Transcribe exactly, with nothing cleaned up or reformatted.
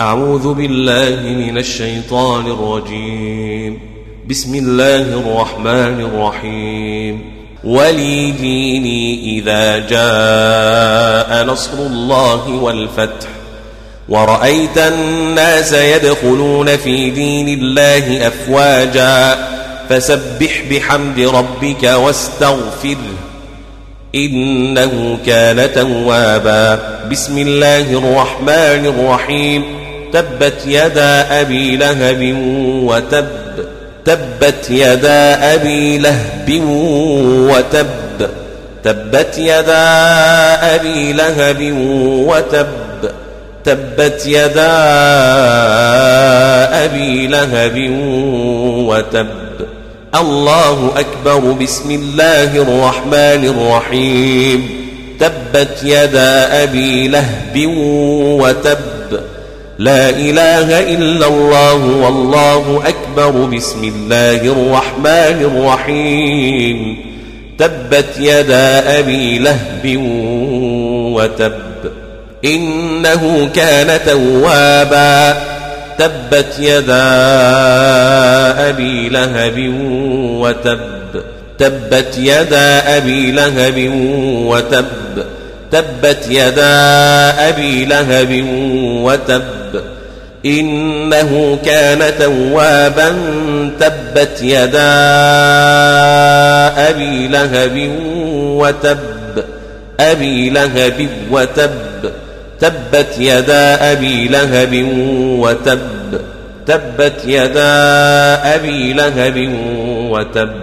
أعوذ بالله من الشيطان الرجيم. بسم الله الرحمن الرحيم. ولي ديني إذا جاء نصر الله والفتح ورأيت الناس يدخلون في دين الله أفواجا فسبح بحمد ربك واستغفره إنه كان توابا. بسم الله الرحمن الرحيم. تبت يدا أبي لهب وتب تبت يدا أبي لهب وتب تبت يدا أبي لهب وتب تبت يدا أبي لهب وتب. الله أكبر. بسم الله الرحمن الرحيم. تبت يدا أبي لهب وتب. لا إله إلا الله والله أكبر. بسم الله الرحمن الرحيم. تبت يدا أبي لهب وتب إنه كان توابا. تبت يدا أبي لهب وتب تبت يدا أبي لهب وتب تبت يدا أبي لهب وتب إنه كان توابا. تبت يدا أبي لهب وتب أبي لهب وتب تبت يدا أبي لهب وتب تبت يدا أبي لهب وتب